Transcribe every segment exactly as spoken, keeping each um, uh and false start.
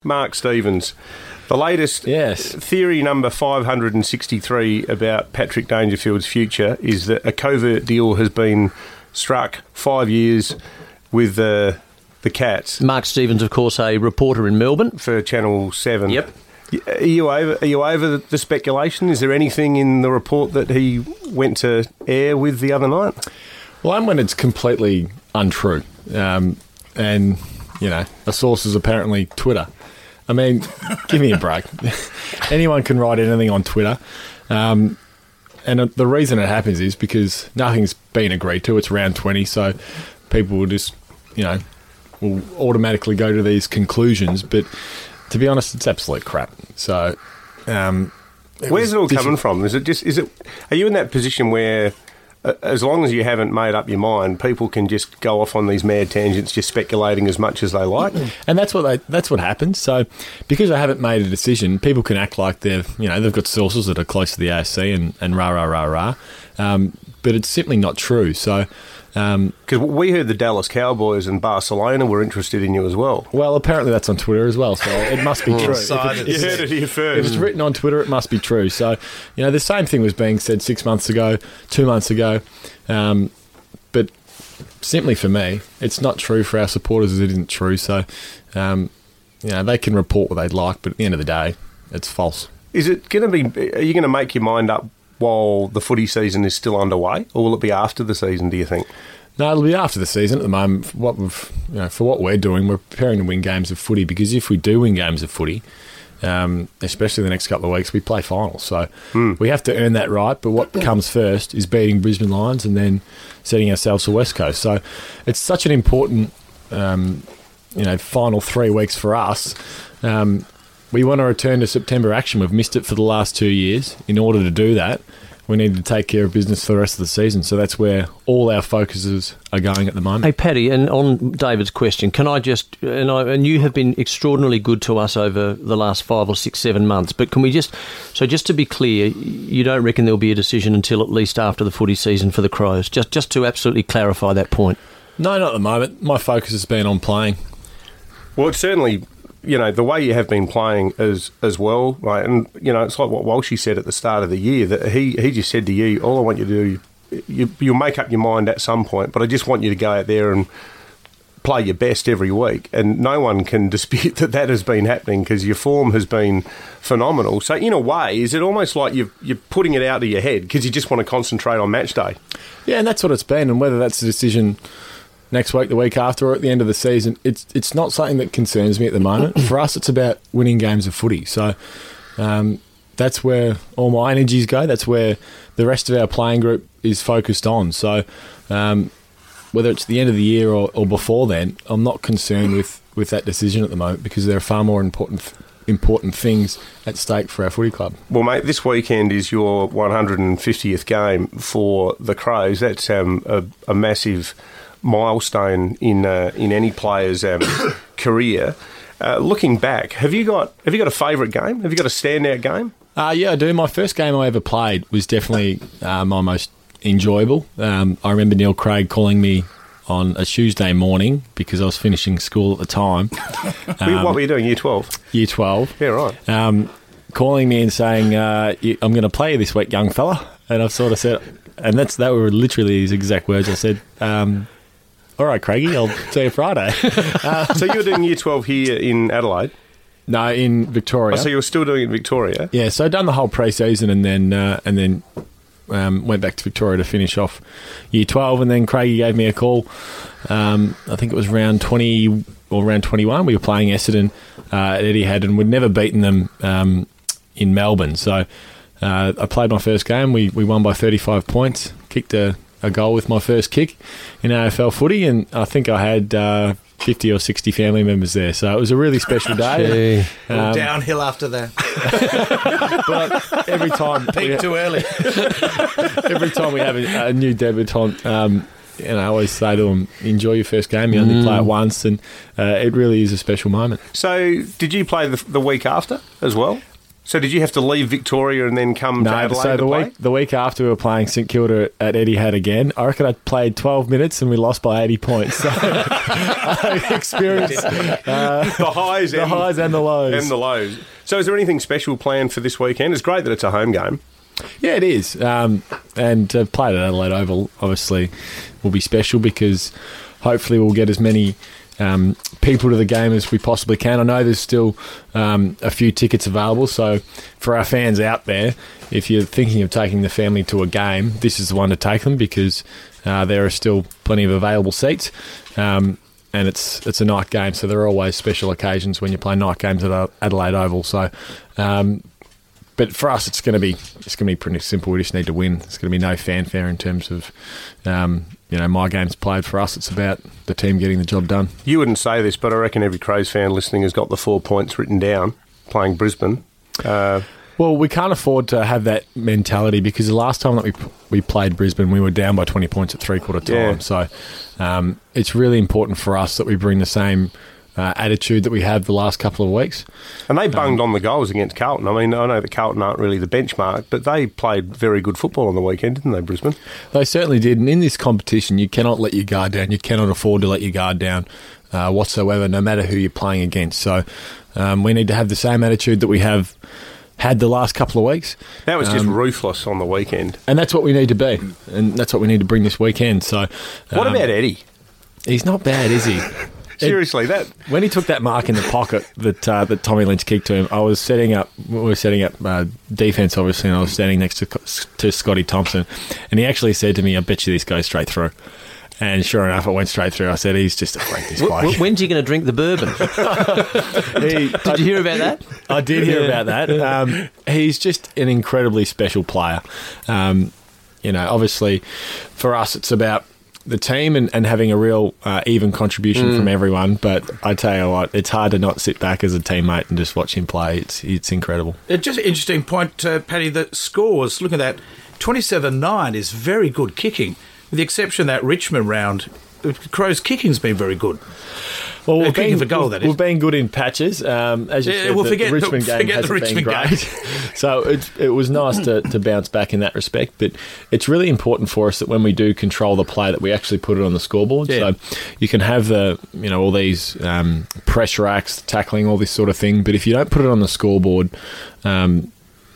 Mark Stevens, the latest yes. theory number five hundred sixty-three about Patrick Dangerfield's future is that a covert deal has been struck five years with the the Cats. Mark Stevens, of course, a reporter in Melbourne. For Channel seven. Yep. Are you over, are you over the speculation? Is there anything in the report that he went to air with the other night? Well, I'm when it's completely untrue. Um, and, you know, a source is apparently Twitter. I mean, give me a break. Anyone can write anything on Twitter. Um, and the reason it happens is because nothing's been agreed to. It's round twenty, so people will just, you know, will automatically go to these conclusions. But to be honest, it's absolute crap. So, um, it where's it all different. coming from? Is it just? Is it? Are you in that position where, uh, as long as you haven't made up your mind, people can just go off on these mad tangents, just speculating as much as they like? And that's what they, that's what happens. So, because I haven't made a decision, people can act like they've, you know, they've got sources that are close to the A S C and, and rah rah rah rah. Um, but it's simply not true. So. Because um, we heard the Dallas Cowboys and Barcelona were interested in you as well. Well, apparently that's on Twitter as well, so it must be true. If it, you heard it here first. If it's written on Twitter, it must be true. So, you know, the same thing was being said six months ago, two months ago. Um, but simply for me, it's not true. For our supporters, it isn't true. So, um, you know, they can report what they'd like, but at the end of the day, it's false. Is it going to be... Are you going to make your mind up while the footy season is still underway, or will it be after the season, do you think? No, it'll be after the season. At the moment, for what we've, you know, for what we're doing, we're preparing to win games of footy, because if we do win games of footy, um, especially the next couple of weeks, we play finals. So mm. we have to earn that right, but what comes first is beating Brisbane Lions and then setting ourselves for West Coast. So it's such an important, um, you know, final three weeks for us. Um, we want to return to September action. We've missed it for the last two years. In order to do that, we need to take care of business for the rest of the season. So that's where all our focuses are going at the moment. Hey, Paddy, and on David's question, can I just... And, I, and you have been extraordinarily good to us over the last five or six, seven months, but can we just... So just to be clear, you don't reckon there'll be a decision until at least after the footy season for the Crows? Just, just to absolutely clarify that point. No, not at the moment. My focus has been on playing. Well, it's certainly... You know, the way you have been playing as as well, right? And, you know, it's like what Walshy said at the start of the year, that he, he just said to you, all I want you to do, you, you'll make up your mind at some point, but I just want you to go out there and play your best every week. And no one can dispute that that has been happening, because your form has been phenomenal. So, in a way, is it almost like you're, you're putting it out of your head because you just want to concentrate on match day? Yeah, and that's what it's been. And whether that's a decision next week, the week after, or at the end of the season, it's it's not something that concerns me at the moment. For us, it's about winning games of footy. So um, that's where all my energies go. That's where the rest of our playing group is focused on. So um, whether it's the end of the year or, or before then, I'm not concerned with, with that decision at the moment, because there are far more important important things at stake for our footy club. Well, mate, this weekend is your one hundred fiftieth game for the Crows. That's um, a, a massive milestone in uh, in any player's um, career. Uh, looking back, have you got have you got a favourite game? Have you got a standout game? Uh, yeah, I do. My first game I ever played was definitely uh, my most enjoyable. Um, I remember Neil Craig calling me on a Tuesday morning, because I was finishing school at the time. Um, what were you doing, year twelve? Year twelve. Yeah, right. Um, calling me and saying, uh, I'm going to play you this week, young fella. And I've sort of said, and that's that were literally his exact words. I said, um, all right, Craigie, I'll see you Friday. uh, so you were doing year twelve here in Adelaide? No, in Victoria. Oh, so you were still doing it in Victoria? Yeah, so I'd done the whole pre-season and then uh, and then um, went back to Victoria to finish off year twelve, and then Craigie gave me a call. Um, I think it was round twenty or round twenty-one. We were playing Essendon uh, at Etihad, and we'd never beaten them um, in Melbourne. So uh, I played my first game. We, we won by thirty-five points, kicked a... a goal with my first kick in A F L footy, and I think I had uh, fifty or sixty family members there, so it was a really special day. um, downhill after that. But every time peak too early. Every time we have a, a new debutant, um, you know, I always say to them, enjoy your first game, you only mm. play it once, and uh, it really is a special moment. So did you play the, the week after as well? So did you have to leave Victoria and then come to No, Adelaide so to the play? week the week after we were playing St Kilda at Etihad again, I reckon I played twelve minutes and we lost by eighty points. So I experienced uh, the highs, the and, highs and the lows. and the lows. So is there anything special planned for this weekend? It's great that it's a home game. Yeah, it is. Um, and to play at Adelaide Oval, obviously, will be special because hopefully we'll get as many um, people to the game as we possibly can. I know there's still um, a few tickets available, so for our fans out there, if you're thinking of taking the family to a game, this is the one to take them because uh, there are still plenty of available seats. Um, and it's it's a night game, so there are always special occasions when you play night games at Adelaide Oval. So, um, but for us, it's going to be it's going to be pretty simple. We just need to win. There's going to be no fanfare in terms of um, you know my game's played. For us, it's about the team getting the job done. You wouldn't say this, but I reckon every Crows fan listening has got the four points written down playing Brisbane. Uh, Well, we can't afford to have that mentality because the last time that we we played Brisbane, we were down by twenty points at three-quarter time. Yeah. So um, it's really important for us that we bring the same uh, attitude that we had the last couple of weeks. and they bunged on the goals against Carlton. I mean, I know that Carlton aren't really the benchmark, but they played very good football on the weekend, didn't they, Brisbane? They certainly did. And in this competition, you cannot let your guard down. You cannot afford to let your guard down uh, whatsoever, no matter who you're playing against. So um, we need to have the same attitude that we have had the last couple of weeks. That was just Um, ruthless on the weekend. And that's what we need to be. And that's what we need to bring this weekend. So What um, about Eddie? He's not bad, is he? Seriously, that When he took that mark in the pocket that uh, that Tommy Lynch kicked to him, I was setting up. We were setting up uh, defense, obviously, and I was standing next to to Scotty Thompson, and he actually said to me, "I bet you this goes straight through." And sure enough, it went straight through. I said, "He's just a freak, this W- bloke." when's he going to drink the bourbon? He- Did you hear about that? I did hear about that. Um, he's just an incredibly special player. Um, you know, obviously, for us, it's about the team and, and having a real uh, even contribution from everyone. But I tell you what, it's hard to not sit back as a teammate and just watch him play. It's it's incredible. It's just an interesting point, uh, Paddy, the scores, look at that, twenty-seven nine is very good kicking, with the exception of that Richmond round. The Crows' kicking's been very good. Well, Uh, we've kicking been, for goal, we've, that is. we've been good in patches. Um, as you Yeah, said, well, the, forget the Richmond the- game forget hasn't the Richmond been game. great. so it, it was nice to, to bounce back in that respect. But it's really important for us that when we do control the play, that we actually put it on the scoreboard. Yeah. So you can have the you know all these um, pressure acts, tackling, all this sort of thing. But if you don't put it on the scoreboard, um,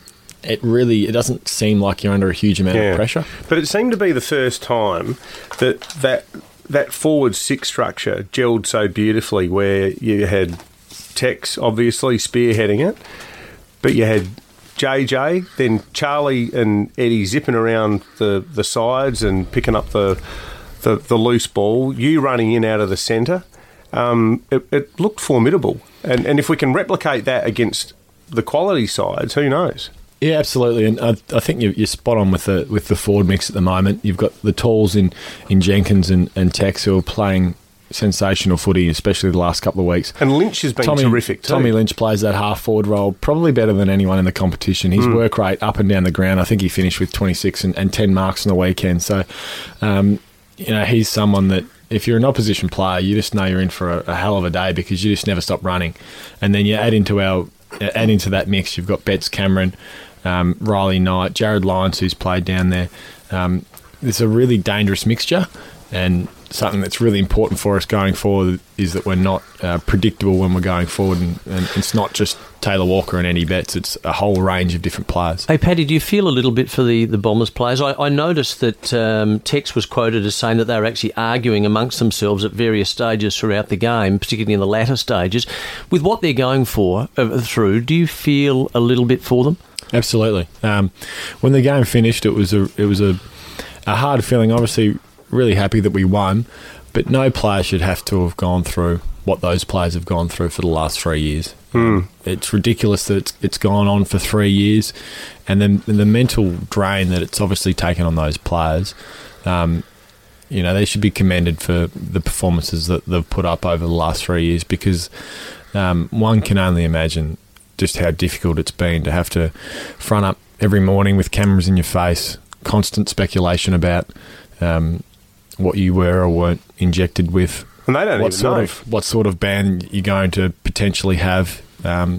it really it doesn't seem like you're under a huge amount of pressure. But it seemed to be the first time that that that forward six structure gelled so beautifully, where you had Tex obviously spearheading it, but you had J J, then Charlie and Eddie zipping around the, the sides and picking up the, the the loose ball, you running in out of the centre. Um, it, it looked formidable. And, and if we can replicate that against the quality sides, who knows? Yeah, absolutely, and I, I think you're, you're spot on with the with the forward mix at the moment. You've got the talls in, in Jenkins and, and Tex who are playing sensational footy, especially the last couple of weeks. And Lynch has been Tommy, terrific too. Tommy Lynch plays that half forward role probably better than anyone in the competition. His Mm. work rate up and down the ground, I think he finished with twenty-six and, and ten marks on the weekend. So, um, you know, he's someone that if you're an opposition player, you just know you're in for a, a hell of a day because you just never stop running. And then you add into our add into that mix, you've got Betts Cameron, um, Riley Knight, Jared Lyons, who's played down there. Um, it's a really dangerous mixture, and something that's really important for us going forward is that we're not uh, predictable when we're going forward, and, and it's not just Taylor Walker and Eddie Betts, it's a whole range of different players. Hey, Paddy, do you feel a little bit for the, the Bombers players? I, I noticed that um, Tex was quoted as saying that they were actually arguing amongst themselves at various stages throughout the game, particularly in the latter stages. With what they're going for uh, through, do you feel a little bit for them? Absolutely. Um, when the game finished, it was a it was a, a hard feeling. Obviously, really happy that we won, but no player should have to have gone through what those players have gone through for the last three years. Mm. It's ridiculous that it's, it's gone on for three years, and then and the mental drain that it's obviously taken on those players. Um, you know, they should be commended for the performances that they've put up over the last three years because um, one can only imagine just how difficult it's been to have to front up every morning with cameras in your face, constant speculation about um, what you were or weren't injected with, And they don't what even sort know. of what sort of ban you're going to potentially have um,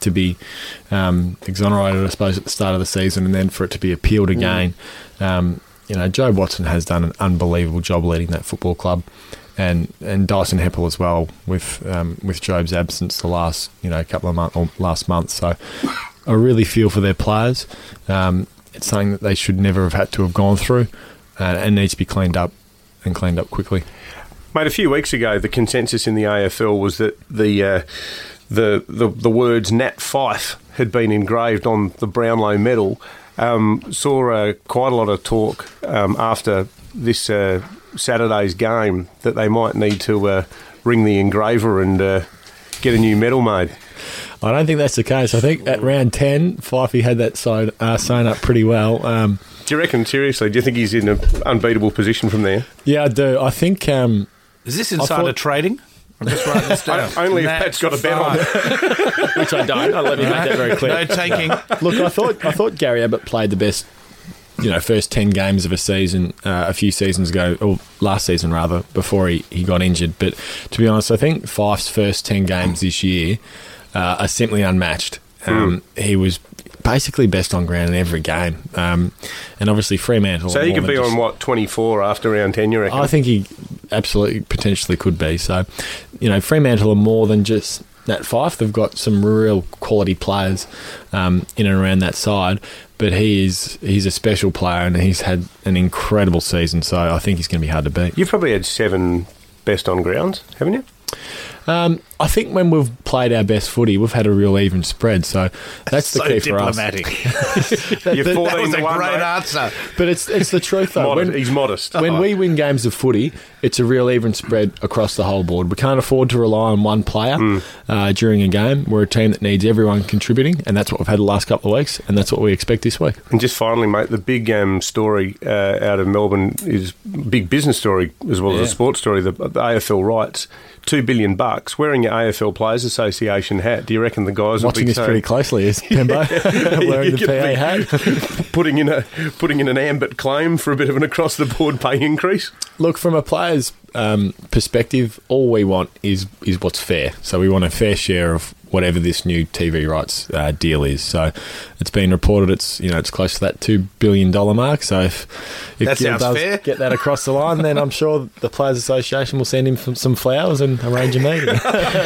to be um, exonerated, I suppose, at the start of the season, and then for it to be appealed again. Mm. Um, you know, Joe Watson has done an unbelievable job leading that football club, and and Dyson Heppel as well with um, with Job's absence the last you know couple of months or last month. So I really feel for their players. Um, it's something that they should never have had to have gone through, uh, and needs to be cleaned up and cleaned up quickly. Mate, a few weeks ago, the consensus in the A F L was that the uh, the, the the words Nat Fyfe had been engraved on the Brownlow medal. Um, saw uh, quite a lot of talk um, after this uh, Saturday's game that they might need to uh, ring the engraver and uh, get a new medal made. I don't think that's the case. I think at round ten, Fyfe had that side, uh, sewn up pretty well. Um, do you reckon, seriously, do you think he's in an unbeatable position from there? Yeah, I do. I think... Um, Is this insider thought, trading? I'm just writing this down. Only if Pat's got a bet on it. Which I don't. I'll let me make that very clear. No taking. Look, I thought I thought Gary Ablett played the best, you know, first ten games of a season uh, a few seasons ago, or last season rather, before he, he got injured. But to be honest, I think Fyfe's first ten games this year uh, are simply unmatched. Um, mm. He was basically best on ground in every game, um, and obviously Fremantle. So he could be just, on what twenty-four after round ten, you reckon? I think he absolutely potentially could be. So, you know, Fremantle are more than just Nat Fyfe. They've got some real quality players um, in and around that side. But he is he's a special player, and he's had an incredible season. So I think he's going to be hard to beat. You've probably had seven best on grounds, haven't you? Um, I think when we've played our best footy, we've had a real even spread. So that's the so key diplomatic. for us. that, You're that, that was a one, great mate. answer. But it's it's the truth, though. Modest, when, he's modest. When oh. we win games of footy, it's a real even spread across the whole board. We can't afford to rely on one player mm. uh, during a game. We're a team that needs everyone contributing, and that's what we've had the last couple of weeks, and that's what we expect this week. And just finally, mate, the big um, story uh, out of Melbourne is big business story as well yeah. as a sports story. The, the A F L rights. Two billion bucks wearing your A F L Players Association hat. Do you reckon the guys watching will be this saying, pretty closely? Is Pembo wearing the P A hat, putting in a putting in an ambit claim for a bit of an across the board pay increase? Look, from a player's um, perspective, all we want is is what's fair. So we want a fair share of whatever this new T V rights uh, deal is. So it's been reported it's you know it's close to that two billion dollar mark. So if, if that Gil sounds does fair. get that across the line, then I'm sure the Players Association will send him some, some flowers and arrange a meeting.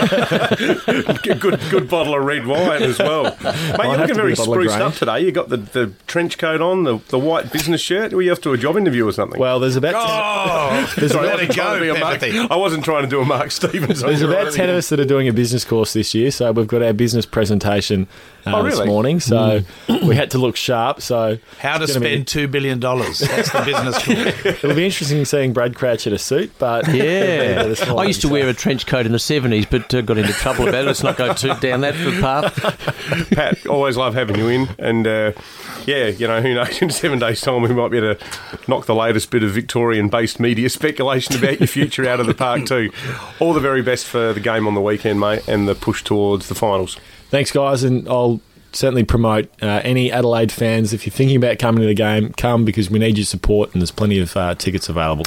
good good bottle of red wine as well. Mate, you're looking very spruced up today. You got the, the trench coat on, the, the white business shirt. Were you off to a job interview or something? Well, there's about oh, there's sorry, about let it go. Mark, I wasn't trying to do a Mark Stevens. There's about ten of us that are doing a business course this year, so we've got our business presentation uh, oh, really? this morning. So mm. we had to look sharp. So how to spend be... two billion dollars? That's the business course. It'll be interesting seeing Brad Crouch in a suit, but yeah, morning, I used to so. wear a trench coat in the seventies, but uh, got into trouble about it. Let's not go too down that path. Pat, always love having you in, and uh, yeah, you know, who knows? In seven days' time, we might be able to knock the latest bit of Victorian-based media speculation about your future out of the park too. All the very best for the game on the weekend, mate, and the push towards the finals. Thanks, guys, and I'll certainly promote uh, any Adelaide fans. If you're thinking about coming to the game, come, because we need your support, and there's plenty of uh, tickets available.